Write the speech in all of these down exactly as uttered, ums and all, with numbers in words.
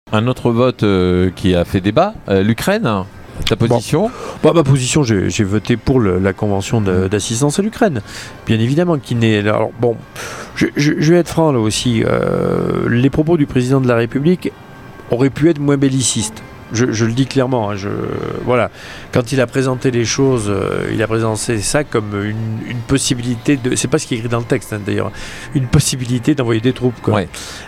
Un autre vote euh, qui a fait débat, euh, l'Ukraine. Ta position ? Bon. Bah, ma position, j'ai, j'ai voté pour le, la convention de, d'assistance à l'Ukraine. Bien évidemment, qui n'est. Alors bon, je, je, je vais être franc là aussi. Euh, les propos du président de la République auraient pu être moins bellicistes. Je, je le dis clairement. Hein, je, voilà. Quand il a présenté les choses, euh, il a présenté ça comme une, une possibilité de. C'est pas ce qui est écrit dans le texte, hein, d'ailleurs. Une possibilité d'envoyer des troupes. Quoi. Ouais.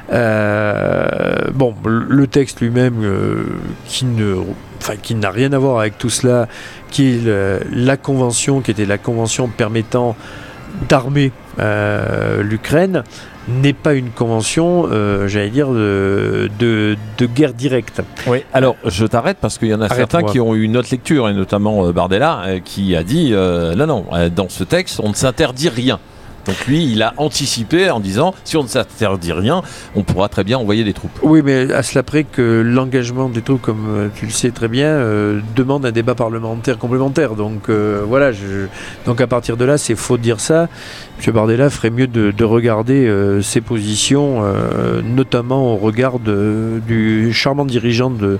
Euh, bon, le texte lui-même, euh, qui ne. Enfin, qui n'a rien à voir avec tout cela, qui est le, la convention, qui était la convention permettant d'armer euh, l'Ukraine, n'est pas une convention, euh, j'allais dire, de, de, de guerre directe. Oui, alors je t'arrête parce qu'il y en a Arrête-moi. certains qui ont eu une autre lecture, et notamment euh, Bardella, euh, qui a dit euh, non, non, euh, dans ce texte, on ne s'interdit rien. Donc lui, il a anticipé en disant, si on ne s'interdit rien, on pourra très bien envoyer des troupes. Oui, mais à cela près que l'engagement des troupes, comme euh, tu le sais très bien, euh, demande un débat parlementaire complémentaire. Donc euh, voilà, je... donc à partir de là, c'est faux de dire ça. M. Bardella ferait mieux de, de regarder euh, ses positions, euh, notamment au regard de, du charmant dirigeant de...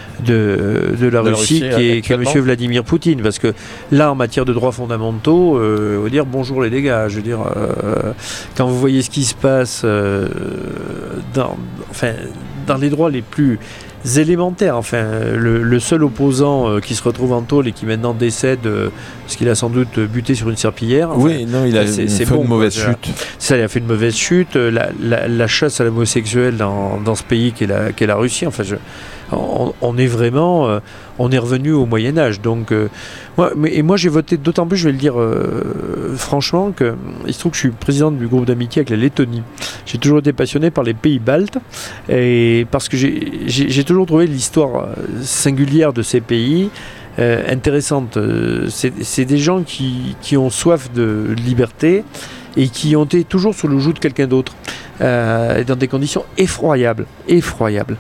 De, de la de Russie, la Russie qui est, qui est M. Vladimir Poutine, parce que là, en matière de droits fondamentaux, euh, on va dire bonjour les dégâts. Je veux dire, euh, quand vous voyez ce qui se passe euh, dans, enfin, dans les droits les plus élémentaires, enfin, le, le seul opposant euh, qui se retrouve en tôle et qui maintenant décède euh, parce qu'il a sans doute buté sur une serpillière. Enfin, oui, non, il a c'est, fait c'est bon, une mauvaise quoi, chute. Ça, il a fait une mauvaise chute. La, la, la chasse à l'homosexuel dans, dans ce pays qu'est la, qu'est la Russie. Enfin, je, on, on est vraiment, euh, on est revenu au Moyen Âge. Donc, euh, moi, mais, et moi, j'ai voté d'autant plus, je vais le dire euh, franchement, que il se trouve que je suis président du groupe d'amitié avec la Lettonie. J'ai toujours été passionné par les pays baltes, et parce que j'ai, j'ai, j'ai toujours trouvé l'histoire singulière de ces pays euh, intéressante. C'est, c'est des gens qui, qui ont soif de liberté et qui ont été toujours sous le joug de quelqu'un d'autre, euh, dans des conditions effroyables, effroyables.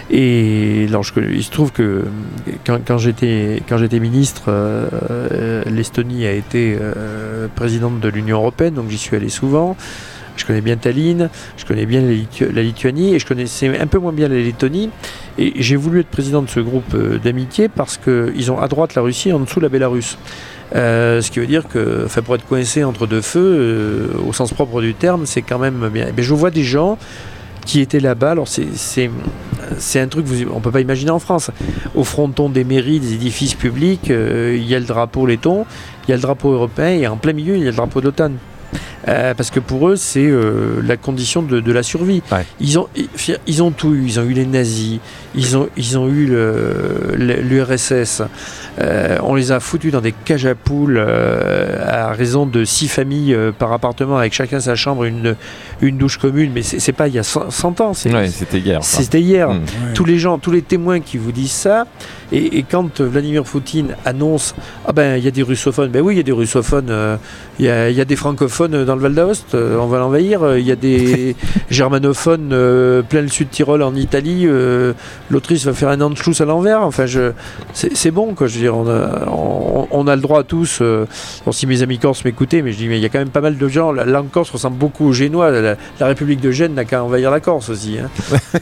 Et alors, je, il se trouve que quand, quand, j'étais, quand j'étais ministre, euh, euh, l'Estonie a été euh, présidente de l'Union européenne, donc j'y suis allé souvent. Je connais bien Tallinn, je connais bien la, Litu- la Lituanie, et je connaissais un peu moins bien la Lettonie. Et j'ai voulu être président de ce groupe euh, d'amitié parce qu'ils ont à droite la Russie et en dessous la Bélarus. Euh, ce qui veut dire que, enfin, pour être coincé entre deux feux, euh, au sens propre du terme, c'est quand même bien. Mais je vois des gens qui étaient là-bas. Alors c'est, c'est, c'est un truc qu'on ne peut pas imaginer en France. Au fronton des mairies, des édifices publics, euh, il y a le drapeau letton, il y a le drapeau européen, et en plein milieu, il y a le drapeau de l'OTAN. Euh, parce que pour eux, c'est euh, la condition de, de la survie. Ouais. Ils ont, ils, ils ont tout eu. Ils ont eu les nazis, ils ont, ils ont eu le, le, l'U R S S. Euh, on les a foutus dans des cages à poules euh, à raison de six familles euh, par appartement, avec chacun sa chambre, une, une douche commune. Mais c'est, c'est pas il y a cent ans. C'est, ouais, c'était hier. Ça. C'était hier. Mmh. Tous les gens, tous les témoins qui vous disent ça. Et, et quand Vladimir Poutine annonce, ah ben il y a des russophones, ben oui il y a des russophones, euh, il y a, y a des francophones dans le Val d'Aoste, euh, on va l'envahir. Il y a des germanophones euh, plein le sud Tyrol en Italie. Euh, L'Autriche va faire un Anschluss à l'envers. Enfin, je, c'est, c'est bon quoi. Je veux dire, on a, on, on a le droit à tous. Euh, bon, si mes amis corses m'écoutaient, mais je dis mais il y a quand même pas mal de gens. La langue corse ressemble beaucoup aux Génois. La, la République de Gênes n'a qu'à envahir la Corse aussi. Hein.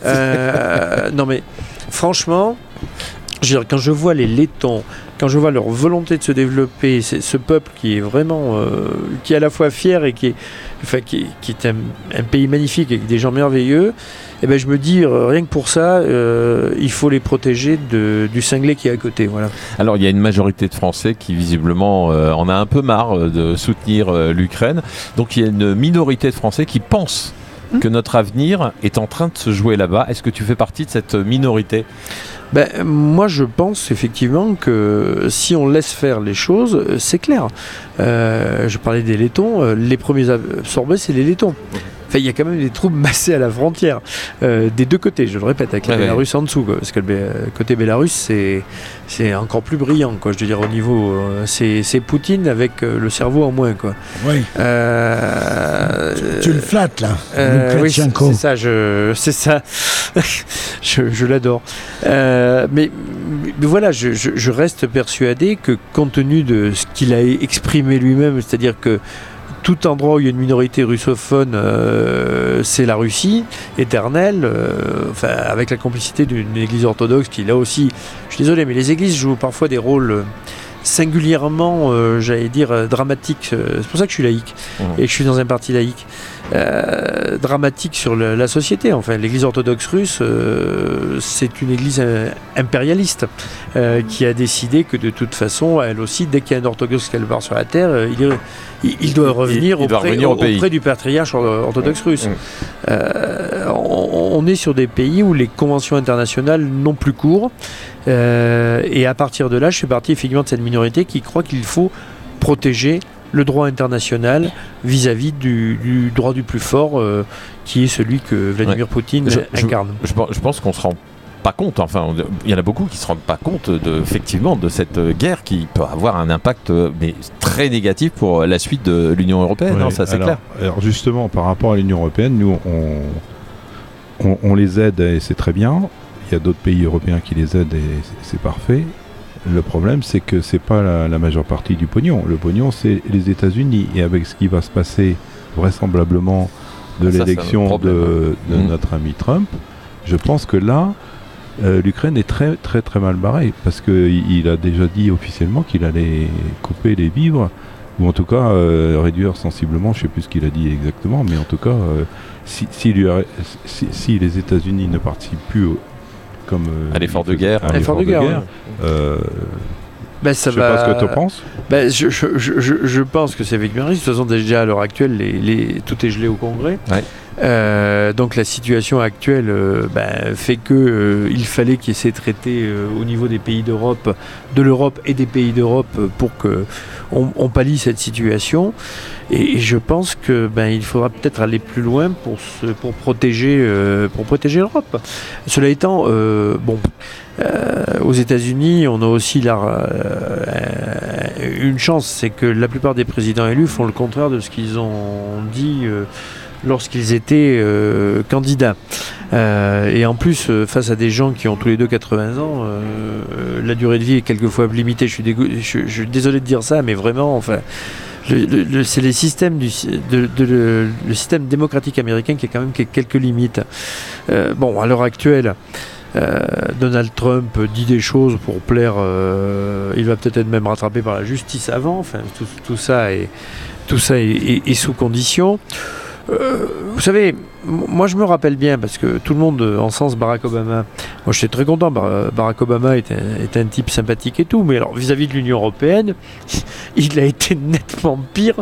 euh, non mais franchement. Je veux dire, quand je vois les Lettons, quand je vois leur volonté de se développer, c'est ce peuple qui est vraiment, euh, qui est à la fois fier et qui est, enfin, qui, qui est un, un pays magnifique avec des gens merveilleux, eh ben je me dis euh, rien que pour ça, euh, il faut les protéger de, du cinglé qui est à côté. Voilà. Alors il y a une majorité de Français qui visiblement euh, en a un peu marre de soutenir euh, l'Ukraine. Donc il y a une minorité de Français qui pensent mmh. que notre avenir est en train de se jouer là-bas. Est-ce que tu fais partie de cette minorité ? Ben, moi, je pense effectivement que si on laisse faire les choses, c'est clair. Euh, je parlais des Lettons, les premiers absorbés, c'est les Lettons. Enfin, il y a quand même des troupes massées à la frontière, euh, des deux côtés, je le répète, avec la ouais, Bélarus ouais. en dessous, quoi, parce que le euh, côté Bélarus, c'est, c'est encore plus brillant, quoi, je veux dire, au niveau... Euh, c'est, c'est Poutine avec euh, le cerveau en moins, quoi. Oui. Euh, tu, tu le flattes, là. Euh, oui, c'est, c'est ça, je, c'est ça. je, je l'adore. Euh, mais, mais voilà, je, je, je reste persuadé que, compte tenu de ce qu'il a exprimé lui-même, c'est-à-dire que tout endroit où il y a une minorité russophone, euh, c'est la Russie éternelle, euh, enfin, avec la complicité d'une église orthodoxe qui, là aussi, je suis désolé, mais les églises jouent parfois des rôles euh, singulièrement, euh, j'allais dire, euh, dramatiques. Euh, c'est pour ça que je suis laïque mmh. et que je suis dans un parti laïque. Euh, dramatique sur le, la société. Enfin, l'église orthodoxe russe, euh, c'est une église euh, impérialiste euh, qui a décidé que de toute façon, elle aussi, dès qu'il y a un orthodoxe quelque part sur la terre, euh, il, il, il doit revenir, il, il auprès, doit revenir au auprès du patriarche orthodoxe russe. Mmh. Euh, on, on est sur des pays où les conventions internationales n'ont plus cours. Euh, et à partir de là, je fais partie effectivement de cette minorité qui croit qu'il faut protéger le droit international vis-à-vis du, du droit du plus fort, euh, qui est celui que Vladimir ouais. Poutine je, incarne. Je, je, je pense qu'on se rend pas compte, enfin, il y en a beaucoup qui se rendent pas compte de, effectivement, de cette guerre qui peut avoir un impact mais très négatif pour la suite de l'Union européenne, ouais, hein, ça c'est alors, clair. Alors justement, par rapport à l'Union européenne, nous on, on, on les aide et c'est très bien. Il y a d'autres pays européens qui les aident et c'est, c'est parfait. Le problème, c'est que c'est pas la, la majeure partie du pognon. Le pognon, c'est les États-Unis. Et avec ce qui va se passer vraisemblablement de ça, l'élection de, de mmh. notre ami Trump, je pense que là, euh, l'Ukraine est très, très, très mal barrée. Parce qu'il il a déjà dit officiellement qu'il allait couper les vivres, ou en tout cas euh, réduire sensiblement, je ne sais plus ce qu'il a dit exactement, mais en tout cas, euh, si, si, lui a, si, si les États-Unis ne participent plus au, comme euh, à l'effort de guerre, à l'effort de guerre, de guerre ouais. euh, ben, ça je ne va... sais pas ce que tu penses. Ben, je, je, je, je pense que c'est avec bien risque. De toute façon, déjà à l'heure actuelle, les, les, tout est gelé au Congrès. Ouais. Euh, donc la situation actuelle euh, ben, fait que euh, il fallait qu'il y ait ces traités euh, au niveau des pays d'Europe, de l'Europe et des pays d'Europe pour que on, on pallie cette situation. Et, et je pense que ben il faudra peut-être aller plus loin pour se, pour protéger euh, pour protéger l'Europe. Cela étant, euh, bon. Euh, aux États-Unis, on a aussi la, euh, une chance, c'est que la plupart des présidents élus font le contraire de ce qu'ils ont dit euh, lorsqu'ils étaient euh, candidats. Euh, et en plus, euh, face à des gens qui ont tous les deux quatre-vingts ans, euh, la durée de vie est quelquefois limitée. Je suis, dégo- je, je suis désolé de dire ça, mais vraiment, enfin. Le, le, le, c'est les systèmes du, de, de, de, le système démocratique américain qui a quand même quelques limites. Euh, bon, à l'heure actuelle, Euh, Donald Trump dit des choses pour plaire, euh, il va peut-être être même rattrapé par la justice avant, enfin tout, tout ça est, tout ça est, est, est sous condition. Euh, vous savez, m- moi je me rappelle bien, parce que tout le monde encense Barack Obama. Moi j'étais très content, Bar- Barack Obama est un, est un type sympathique et tout, mais alors vis-à-vis de l'Union européenne, il a été nettement pire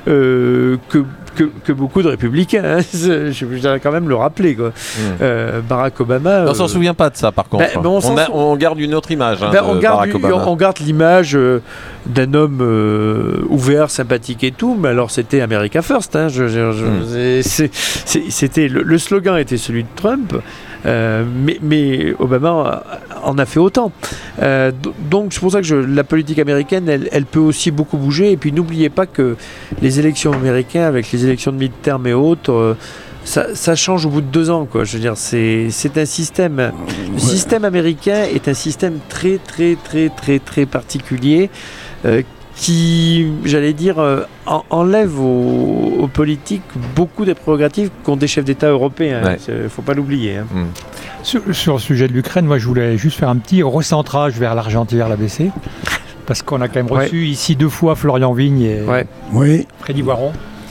euh, que Que, que beaucoup de républicains, hein. je, je voudrais quand même le rappeler, quoi. Mmh. Euh, Barack Obama. On euh, s'en souvient pas de ça, par contre. Ben, ben on, on, a, on garde une autre image. Hein, ben, de on, garde, Barack Obama. on garde l'image euh, d'un homme euh, ouvert, sympathique et tout, mais alors c'était America First. Hein, je, je, je, mmh. c'est, c'est, c'était le, le slogan était celui de Trump. Euh, mais, mais Obama en a fait autant. Euh, donc c'est pour ça que je, la politique américaine, elle, elle peut aussi beaucoup bouger. Et puis n'oubliez pas que les élections américaines, avec les élections de mi-terme et autres, euh, ça, ça change au bout de deux ans, quoi. Je veux dire, c'est, c'est un système. Le ouais. système américain est un système très, très, très, très, très particulier. Euh, qui, j'allais dire, euh, en, enlève aux, aux politiques beaucoup des prérogatives qu'ont des chefs d'État européens. Il ne faut pas l'oublier. Hein. Mm. Sur, sur le sujet de l'Ukraine, moi je voulais juste faire un petit recentrage vers l'Argentière, l'A B C, parce qu'on a quand même reçu ouais. ici deux fois Florian Vigne et ouais. oui. Freddy Voiron.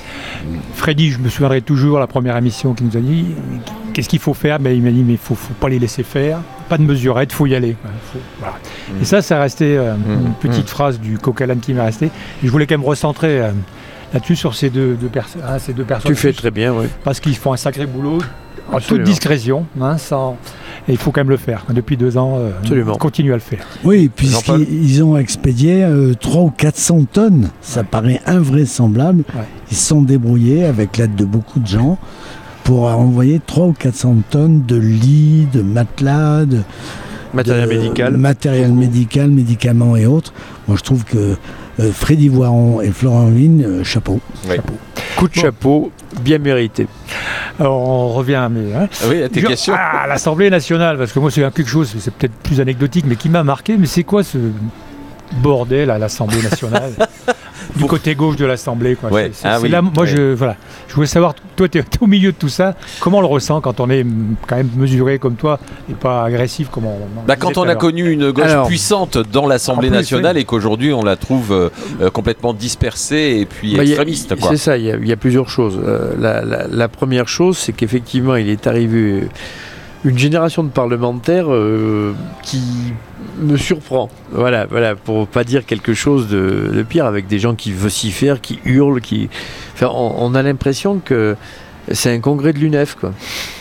Freddy, je me souviendrai toujours, la première émission qu'il nous a dit, qu'est-ce qu'il faut faire? Ben, il m'a dit, mais il ne faut, faut pas les laisser faire, pas de mesurette, il faut y aller. Faut, voilà. mmh. Et ça, ça resté euh, mmh. une petite mmh. phrase du coq-à-l'âne qui m'est restée. Et je voulais quand même recentrer euh, là-dessus sur ces deux, deux, perso- hein, ces deux personnes. Tu fais très bien, oui. Parce qu'ils font un sacré boulot, en toute discrétion, hein, sans... et il faut quand même le faire. Depuis deux ans, euh, on continue à le faire. Oui, puisqu'ils ont expédié euh, trois ou quatre cents tonnes. Ça ouais. paraît invraisemblable. Ouais. Ils se sont débrouillés avec l'aide de beaucoup de gens pour envoyer trois ou quatre cents tonnes de lits, de matelas, de matériel de, médical, matériel médical, médicaments et autres. Moi, je trouve que euh, Freddy Voiron et Florent Vigne, euh, chapeau. Oui. chapeau. Coup de bon. chapeau, bien mérité. Alors, on revient à, mes, hein. ah oui, à tes Je, questions. Ah, l'Assemblée nationale, parce que moi, c'est quelque chose, c'est peut-être plus anecdotique, mais qui m'a marqué. Mais c'est quoi ce bordel à l'Assemblée nationale? du pour... côté gauche de l'Assemblée. Quoi. Ouais. C'est, ah, c'est oui. là, moi, ouais. je, voilà. je voulais savoir, toi, tu es au milieu de tout ça, comment on le ressent quand on est quand même mesuré comme toi et pas agressif comme on, on bah, Quand on a connu une gauche Alors, puissante dans l'Assemblée plus, nationale oui. et qu'aujourd'hui on la trouve euh, complètement dispersée et puis bah, extrémiste. Y a, quoi. C'est ça, il y, y a plusieurs choses. Euh, la, la, la première chose, c'est qu'effectivement, il est arrivé une génération de parlementaires euh, qui me surprend. Voilà, voilà, pour pas dire quelque chose de, de pire, avec des gens qui vocifèrent, qui hurlent, qui. Enfin, on, on a l'impression que c'est un congrès de l'U N E F, quoi.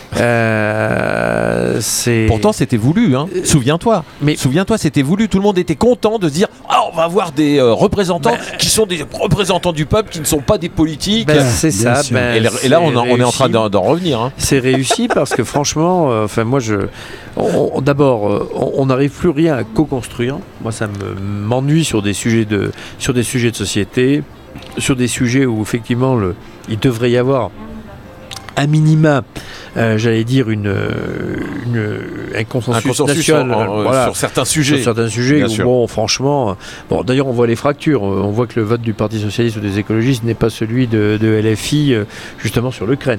Euh, c'est... Pourtant, c'était voulu, hein. Euh, Souviens-toi. Mais... Souviens-toi, c'était voulu. Tout le monde était content de se dire ah, on va avoir des euh, représentants ben... qui sont des représentants du peuple, qui ne sont pas des politiques. Ben, c'est ça. Ben, et, là, et là, on, on est en train d'en, d'en revenir. Hein. C'est réussi parce que franchement, euh, enfin, moi, je. On, on, d'abord, euh, on n'arrive plus rien à co-construire. Moi, ça me, m'ennuie sur des sujets de, sur des sujets de société, sur des sujets où effectivement, le, il devrait y avoir à minima, euh, j'allais dire une, une, un consensus, un consensus national en, en, voilà, sur certains sujets. Sur certains sujets, où, bon, franchement, bon, d'ailleurs, on voit les fractures. On voit que le vote du Parti socialiste ou des écologistes n'est pas celui de, de L F I, justement sur l'Ukraine.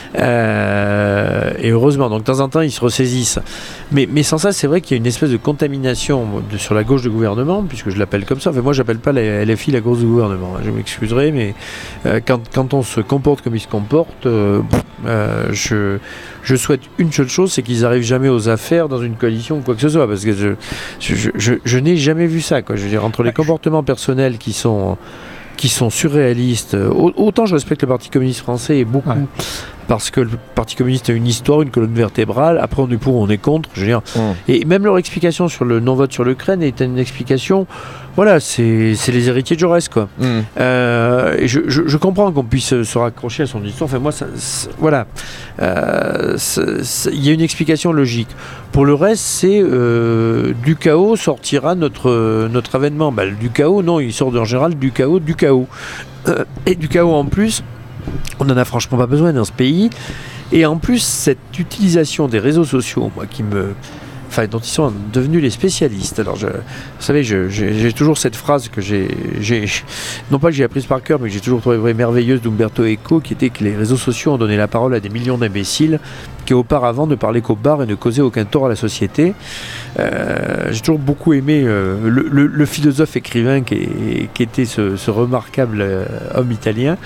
Euh, et heureusement, donc de temps en temps, ils se ressaisissent. Mais, mais sans ça, c'est vrai qu'il y a une espèce de contamination de, sur la gauche du gouvernement, puisque je l'appelle comme ça. Enfin, moi, j'appelle pas la L F I la gauche du gouvernement. Je m'excuserai, mais euh, quand, quand on se comporte comme il se comporte, euh, euh, je, je souhaite une seule chose, c'est qu'ils n'arrivent jamais aux affaires dans une coalition ou quoi que ce soit, parce que je, je, je, je, je n'ai jamais vu ça, quoi. Je veux dire, entre les comportements personnels qui sont, qui sont surréalistes, autant je respecte le Parti communiste français et beaucoup. Ouais. Parce que le Parti communiste a une histoire, une colonne vertébrale. Après, on est pour, on est contre. Je veux dire. Mmh. Et même leur explication sur le non-vote sur l'Ukraine est une explication. Voilà, c'est, c'est les héritiers de Jaurès, quoi. Mmh. Euh, et je, je, je comprends qu'on puisse se raccrocher à son histoire. Enfin, moi, ça, voilà. Euh, il y a une explication logique. Pour le reste, c'est euh, du chaos sortira notre, notre avènement. Bah, du chaos, non, il sort en général du chaos, du chaos. Euh, et du chaos en plus. On n'en a franchement pas besoin dans ce pays. Et en plus, cette utilisation des réseaux sociaux, moi, qui me... Enfin, dont ils sont devenus les spécialistes. Alors, je, vous savez, je, j'ai, j'ai toujours cette phrase que j'ai, j'ai... Non pas que j'ai apprise par cœur, mais que j'ai toujours trouvé merveilleuse d'Umberto Eco, qui était que les réseaux sociaux ont donné la parole à des millions d'imbéciles qui auparavant ne parlaient qu'au bar et ne causaient aucun tort à la société. Euh, j'ai toujours beaucoup aimé euh, le, le, le philosophe écrivain qui, est, qui était ce, ce remarquable euh, homme italien.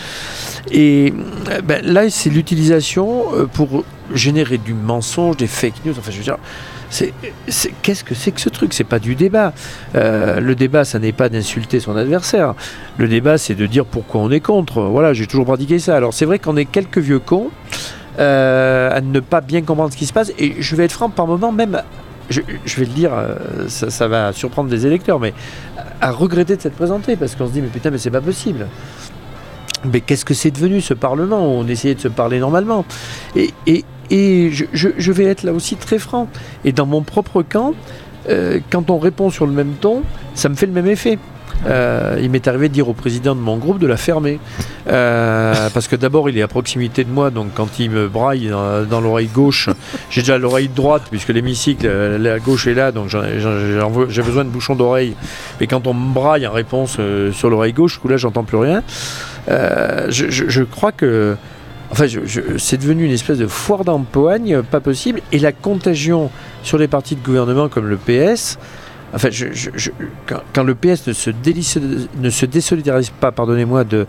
Et ben, là, c'est l'utilisation euh, pour générer du mensonge, des fake news. Enfin, je veux dire... C'est, c'est, qu'est-ce que c'est que ce truc ? C'est pas du débat. Euh, le débat, ça n'est pas d'insulter son adversaire. Le débat, c'est de dire pourquoi on est contre. Voilà, j'ai toujours pratiqué ça. Alors c'est vrai qu'on est quelques vieux cons euh, à ne pas bien comprendre ce qui se passe. Et je vais être franc, par moment même, je, je vais le dire, euh, ça, ça va surprendre des électeurs, mais à regretter de s'être présenté, parce qu'on se dit mais putain, mais c'est pas possible. Mais qu'est-ce que c'est devenu ce Parlement où on essayait de se parler normalement ? Et, et Et je, je, je vais être là aussi très franc. Et dans mon propre camp, euh, quand on répond sur le même ton, ça me fait le même effet. Euh, il m'est arrivé de dire au président de mon groupe de la fermer. Euh, parce que d'abord, il est à proximité de moi, donc quand il me braille dans, dans l'oreille gauche, j'ai déjà l'oreille droite, puisque l'hémicycle, la gauche est là, donc j'en, j'en, j'ai besoin de bouchons d'oreille. Mais quand on me braille en réponse euh, sur l'oreille gauche, du coup là, j'entends plus rien. Euh, je, je, je crois que Enfin, je, je, c'est devenu une espèce de foire d'empoigne, pas possible. Et la contagion sur les partis de gouvernement comme le P S, enfin, je, je, je, quand, quand le P S ne se, délice, ne se désolidarise pas, pardonnez-moi, de,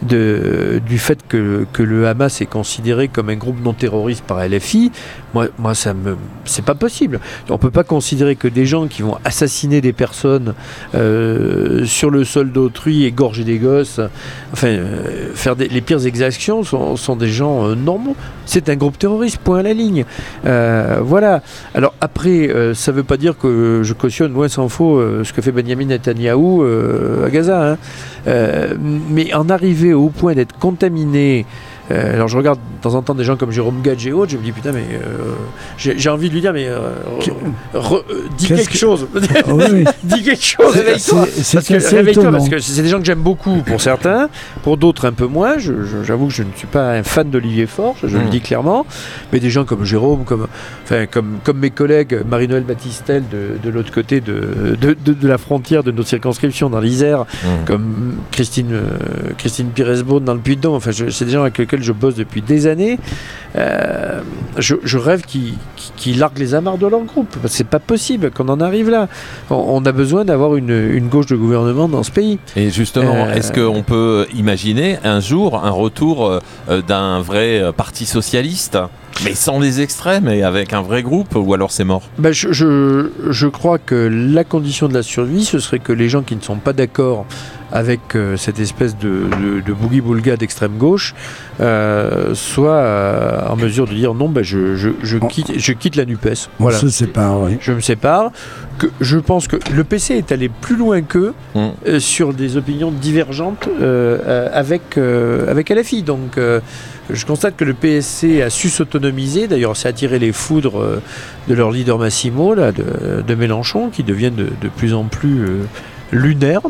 de, du fait que, que le Hamas est considéré comme un groupe non terroriste par L F I, moi, moi ça me, c'est pas possible. On peut pas considérer que des gens qui vont assassiner des personnes euh, sur le sol d'autrui, égorger des gosses, enfin, euh, faire des, les pires exactions sont, sont des gens euh, normaux. C'est un groupe terroriste, point à la ligne. Euh, voilà. Alors après, euh, ça veut pas dire que je cautionne, loin s'en faut, euh, ce que fait Benjamin Netanyahou euh, à Gaza. Hein. Euh, mais en arriver au point d'être contaminé Euh, alors je regarde de temps en temps des gens comme Jérôme Gage et autres, je me dis putain mais euh, j'ai, j'ai envie de lui dire mais euh, re, re, dis Qu'est-ce quelque que... chose, oh, oui. dis quelque chose, réveille-toi, c'est, parce, que, réveille-toi parce que c'est des gens que j'aime beaucoup pour certains, pour d'autres un peu moins. Je, je, j'avoue que je ne suis pas un fan d'Olivier Faure, je, je mmh. le dis clairement, mais des gens comme Jérôme, comme, enfin, comme, comme mes collègues Marie-Noëlle Battistel de, de l'autre côté de, de, de, de la frontière de notre circonscription dans l'Isère, mmh. comme Christine, euh, Christine Pires-Beaune dans le Puy-de-Dôme, enfin, je, c'est des gens avec lesquels je bosse depuis des années. Euh, je, je rêve qu'ils, qu'ils larguent les amarres de leur groupe, parce que c'est pas possible qu'on en arrive là. On, on a besoin d'avoir une, une gauche de gouvernement dans ce pays. Et justement, euh, est-ce qu'on peut imaginer un jour un retour euh, d'un vrai parti socialiste, mais sans les extrêmes et avec un vrai groupe, ou alors c'est mort? ben je, je, je crois que la condition de la survie, ce serait que les gens qui ne sont pas d'accord avec euh, cette espèce de, de, de boogie-boulga d'extrême gauche euh, soient euh, en mesure de dire non, ben je, je, je, quitte, je quitte la NUPES. Voilà. On se sépare, oui. Je me sépare. Que, je pense que le P C est allé plus loin qu'eux mmh. euh, sur des opinions divergentes euh, avec, euh, avec L F I. Donc euh, je constate que le P S C a su s'autonomiser. D'ailleurs, c'est attiré les foudres euh, de leur leader Massimo, là, de, de Mélenchon, qui deviennent de, de plus en plus euh, lunaires.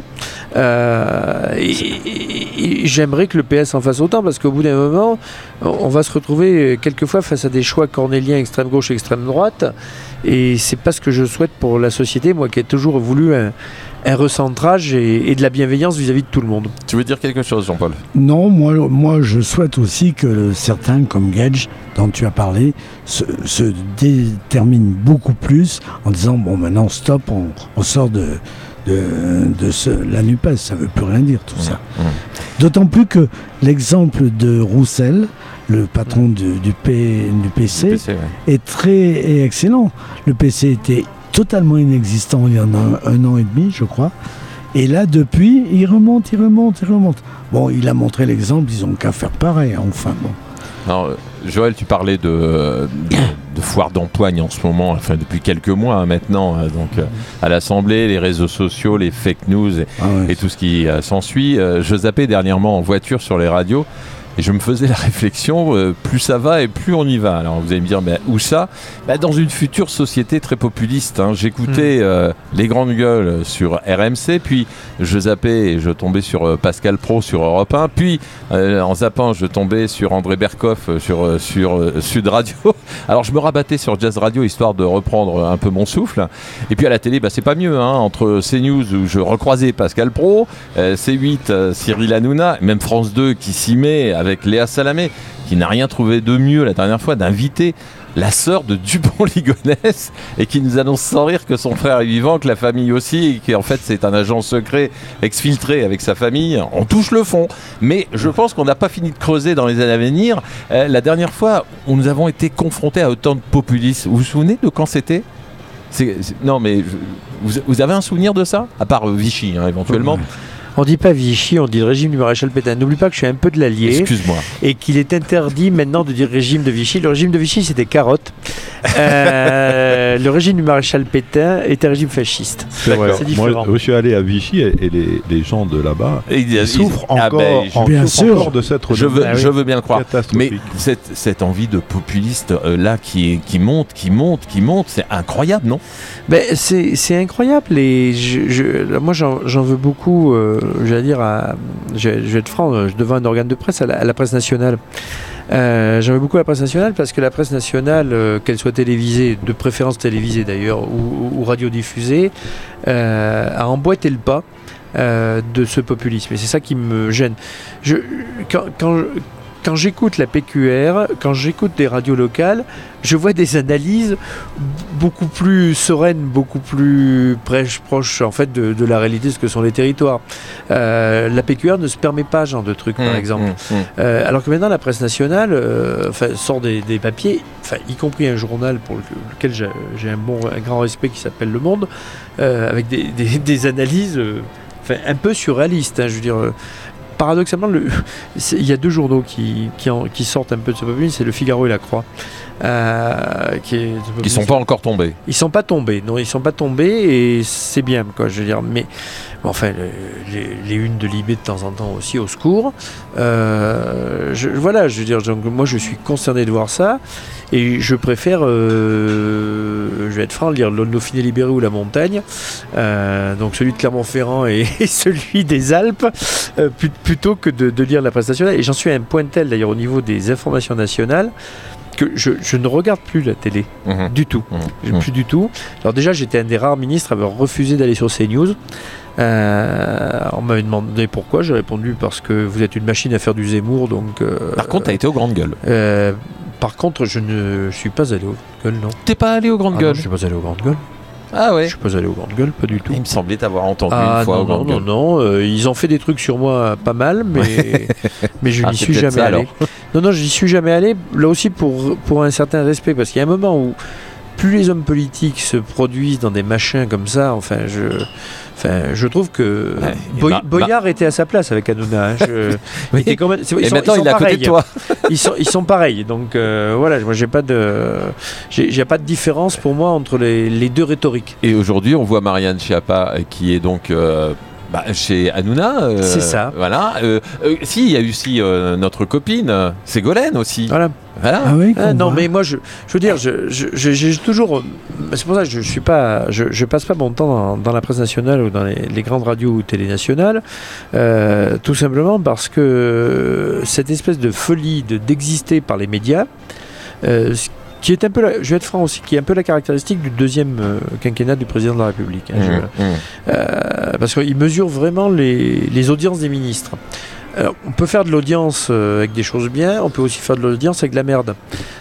Euh, et, et, et j'aimerais que le P S en fasse autant, parce qu'au bout d'un moment, on va se retrouver quelquefois face à des choix cornéliens extrême gauche, extrême droite, et c'est pas ce que je souhaite pour la société, moi qui ai toujours voulu un, un recentrage et, et de la bienveillance vis-à-vis de tout le monde. Tu veux dire quelque chose, Jean-Paul? Non, moi, moi je souhaite aussi que le, certains comme Gage, dont tu as parlé, se, se déterminent beaucoup plus en disant bon maintenant stop, on, on sort de de, de ce, la NUPES, ça ne veut plus rien dire tout mmh, ça. Mmh. D'autant plus que l'exemple de Roussel, le patron du, du, P, du P C, du P C ouais. est très est excellent. Le P C était totalement inexistant il y en a un, un an et demi, je crois. Et là, depuis, il remonte, il remonte, il remonte. Bon, il a montré l'exemple, ils n'ont qu'à faire pareil, enfin bon. Alors, Joël, tu parlais de, de, de foire d'empoigne en ce moment, enfin depuis quelques mois hein, maintenant, euh, donc euh, à l'Assemblée, les réseaux sociaux, les fake news et, ah ouais. et tout ce qui euh, s'ensuit. Euh, je zappais dernièrement en voiture sur les radios et je me faisais la réflexion, euh, plus ça va et plus on y va. Alors vous allez me dire, mais où ça? Bah, dans une future société très populiste. Hein. J'écoutais mmh. euh, les grandes gueules sur R M C, puis je zappais et je tombais sur euh, Pascal Praud sur Europe un, puis euh, en zappant je tombais sur André Berkoff euh, sur, euh, sur euh, Sud Radio. Alors je me rabattais sur Jazz Radio histoire de reprendre un peu mon souffle. Et puis à la télé, bah, c'est pas mieux. Hein. Entre CNews où je recroisais Pascal Praud, euh, C huit, euh, Cyril Hanouna, même France deux qui s'y met avec Léa Salamé, qui n'a rien trouvé de mieux la dernière fois d'inviter la sœur de Dupont-Ligonnès et qui nous annonce sans rire que son frère est vivant, que la famille aussi, et qu'en fait c'est un agent secret exfiltré avec sa famille. On touche le fond, mais je pense qu'on n'a pas fini de creuser dans les années à venir. Euh, la dernière fois où nous avons été confrontés à autant de populisme, vous vous souvenez de quand c'était? c'est, c'est, Non mais vous, vous avez un souvenir de ça? À part euh, Vichy hein, éventuellement. On dit pas Vichy, on dit le régime du maréchal Pétain. N'oublie pas que je suis un peu de l'Allier. Excuse-moi. Et qu'il est interdit maintenant de dire régime de Vichy. Le régime de Vichy, c'était carotte. Euh, le régime du maréchal Pétain était un régime fasciste. C'est, vrai. C'est différent. Moi, je suis allé à Vichy et, et les, les gens de là-bas ils, ils souffrent ils, encore, ah ben, en, bien souffrent sûr. encore de cette je veux, je veux bien le croire. Mais cette, cette envie de populiste euh, là qui, qui monte, qui monte, qui monte, c'est incroyable, non? Ben, c'est, c'est incroyable. Et je, je, moi, j'en, j'en veux beaucoup, euh, j'allais dire, à, je, je vais être franc, devant un organe de presse, à la, à la presse nationale. Euh, j'en veux beaucoup à la presse nationale parce que la presse nationale, euh, qu'elle soit télévisée, de préférence télévisée d'ailleurs, ou, ou radiodiffusée, euh, a emboîté le pas euh, de ce populisme. Et c'est ça qui me gêne. Je, quand, quand, quand j'écoute la P Q R, quand j'écoute des radios locales, je vois des analyses beaucoup plus sereines, beaucoup plus proches en fait de, de la réalité de ce que sont les territoires. Euh, la P Q R ne se permet pas ce genre de trucs, mmh, par exemple. Mmh, mmh. Euh, alors que maintenant, la presse nationale euh, sort des, des papiers, y compris un journal pour lequel j'ai, j'ai un, bon, un grand respect qui s'appelle Le Monde, euh, avec des, des, des analyses euh, un peu surréalistes. Hein, je veux dire... Euh, Paradoxalement, il y a deux journaux qui, qui, en, qui sortent un peu de ce populisme, c'est Le Figaro et La Croix. Euh, qui est, Ils sont pas encore tombés. Ils sont pas tombés, non, ils sont pas tombés et c'est bien, quoi, je veux dire. Mais bon, enfin, le, les, les unes de Libé de temps en temps aussi, au secours. Euh, je, voilà, je veux dire, donc, moi je suis concerné de voir ça et je préfère, euh, je vais être franc, lire Le Dauphiné libéré ou La Montagne, euh, donc celui de Clermont-Ferrand et, et celui des Alpes, euh, plutôt que de, de lire la presse nationale. Et j'en suis à un point tel d'ailleurs au niveau des informations nationales que je, je ne regarde plus la télé, mmh. du tout, mmh. plus du tout. Alors déjà, j'étais un des rares ministres à avoir refusé d'aller sur CNews. Euh, on m'avait demandé pourquoi, j'ai répondu parce que vous êtes une machine à faire du Zemmour, donc... Euh, Par contre, tu as été aux Grandes Gueules. Euh, par contre, je ne suis pas allé aux Grandes Gueules, non. T'es pas allé aux Grandes ah Gueules? Non, je suis pas allé aux Grandes Gueules. Ah ouais. Je suis pas allé aux Grandes Gueules, pas du tout. Il me semblait t'avoir entendu ah, une fois non, aux Grandes non, Gueules. Non, non, euh, ils ont fait des trucs sur moi pas mal, mais, mais je n'y ah, suis jamais ça, allé. alors. Non, non, j'y suis jamais allé, là aussi pour, pour un certain respect, parce qu'il y a un moment où plus les hommes politiques se produisent dans des machins comme ça, enfin, je... Enfin, je trouve que ouais, Boy, bah, Boyard bah... était à sa place avec Hanouna. Hein. Je, oui. il même, et sont, maintenant, il est à côté de toi. ils, sont, ils sont pareils. Donc euh, voilà, moi, j'ai pas de, j'ai, j'ai pas de différence pour moi entre les, les deux rhétoriques. Et aujourd'hui, on voit Marianne Schiappa qui est donc. Euh... Bah, chez Hanouna, euh, c'est ça. Voilà. Euh, euh, si, il y a eu aussi euh, notre copine, euh, Ségolène aussi. Voilà. Voilà. Ah oui, ah, non, mais moi, je, je veux dire, je, je, je, j'ai toujours. C'est pour ça que je suis pas, je, je passe pas mon temps dans, dans la presse nationale ou dans les, les grandes radios ou télé nationales, euh, tout simplement parce que cette espèce de folie de d'exister par les médias. Euh, qui est un peu, la, je vais être franc aussi, qui est un peu la caractéristique du deuxième euh, quinquennat du président de la République. Hein, mmh, je, mmh. euh, parce qu'il mesure vraiment les, les audiences des ministres. Alors, on peut faire de l'audience euh, avec des choses bien, on peut aussi faire de l'audience avec de la merde.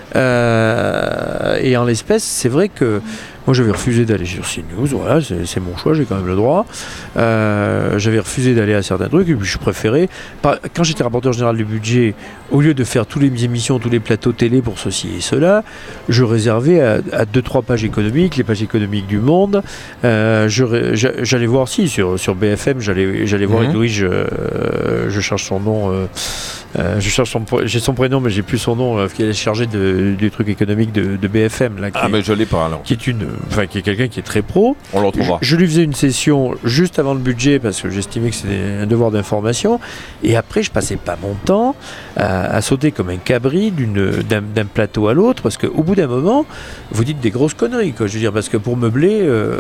Euh, et en l'espèce, c'est vrai que moi j'avais refusé d'aller sur CNews, voilà, c'est, c'est mon choix, j'ai quand même le droit. Euh, j'avais refusé d'aller à certains trucs, et puis je préférais. Quand j'étais rapporteur général du budget, au lieu de faire toutes les émissions, tous les plateaux télé pour ceci et cela, je réservais à, à deux, trois pages économiques, les pages économiques du Monde. Euh, je, j'allais voir, si, sur, sur B F M, j'allais, j'allais voir mmh. Edwige, euh, je cherche son nom. Euh, Euh, je cherche son, j'ai son prénom, mais j'ai plus son nom, euh, qui est chargé de, du truc économique de, de B F M. Là, qui ah, est, mais je l'ai pas alors. Qui est, une, enfin, qui est quelqu'un qui est très pro. On le retrouvera. Je, je lui faisais une session juste avant le budget parce que j'estimais que c'était un devoir d'information. Et après, je passais pas mon temps à, à sauter comme un cabri d'une, d'un, d'un plateau à l'autre parce qu'au bout d'un moment, vous dites des grosses conneries, quoi. Je veux dire, parce que pour meubler, euh,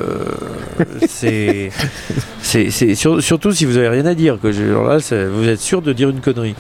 c'est, c'est, c'est sur, surtout si vous avez rien à dire. Quoi. Je, alors là, vous êtes sûr de dire une connerie.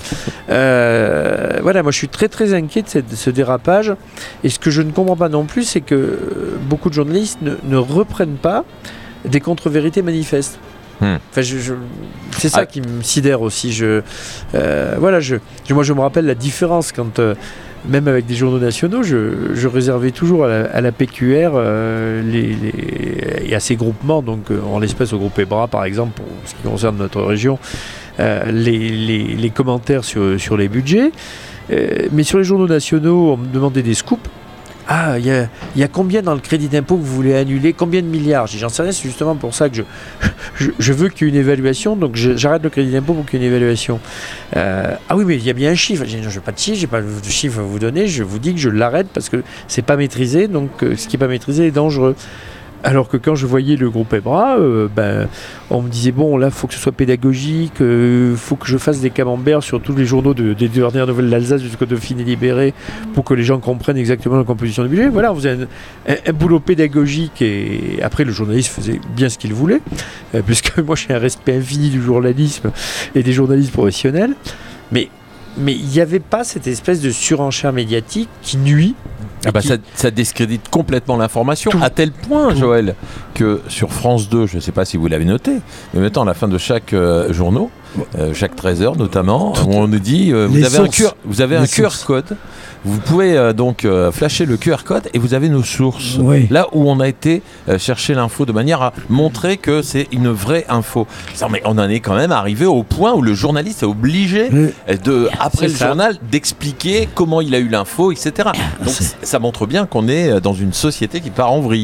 Euh, voilà, moi je suis très très inquiet de, cette, de ce dérapage et ce que je ne comprends pas non plus c'est que beaucoup de journalistes ne, ne reprennent pas des contre-vérités manifestes. Hmm. Enfin, je, je, c'est ça ah. qui me sidère aussi. Je, euh, voilà, je, je, moi je me rappelle la différence quand euh, même avec des journaux nationaux, je, je réservais toujours à la, à la P Q R euh, les, les, et à ces groupements, donc euh, en l'espèce au groupe EBRA par exemple, pour ce qui concerne notre région, euh, les, les, les commentaires sur, sur les budgets. Euh, mais sur les journaux nationaux, on me demandait des scoops. Ah, il y, y a combien dans le crédit d'impôt que vous voulez annuler? Combien de milliards? J'en sais rien, c'est justement pour ça que je, je, je veux qu'il y ait une évaluation, donc je, j'arrête le crédit d'impôt pour qu'il y ait une évaluation. Euh, ah oui, mais il y a bien un chiffre. Je n'ai pas de chiffre, je n'ai pas de chiffre à vous donner, je vous dis que je l'arrête parce que c'est pas maîtrisé, donc euh, ce qui n'est pas maîtrisé est dangereux. Alors que quand je voyais le groupe EBRA, euh, ben, on me disait bon là il faut que ce soit pédagogique, il euh, faut que je fasse des camemberts sur tous les journaux de, des dernières nouvelles d'Alsace jusqu'au Dauphiné libéré pour que les gens comprennent exactement la composition du budget. Voilà, on faisait un, un, un boulot pédagogique et après le journaliste faisait bien ce qu'il voulait, euh, puisque moi j'ai un respect infini du journalisme et des journalistes professionnels. Mais mais il n'y avait pas cette espèce de surenchère médiatique qui nuit. Ah bah qui... ça, ça discrédite complètement l'information, tout, à tel point, tout. Joël, que sur France deux, je ne sais pas si vous l'avez noté, mais maintenant à la fin de chaque euh, journaux, euh, chaque treize heures notamment, tout. On nous dit euh, vous, avez un Q R, vous avez un Q R code, vous pouvez euh, donc euh, flasher le Q R code et vous avez nos sources. Oui. Là où on a été euh, chercher l'info de manière à montrer que c'est une vraie info. Ça, mais on en est quand même arrivé au point où le journaliste est obligé, oui. de, après c'est le ça. journal, d'expliquer comment il a eu l'info, et cetera. Donc ça montre bien qu'on est dans une société qui part en vrille.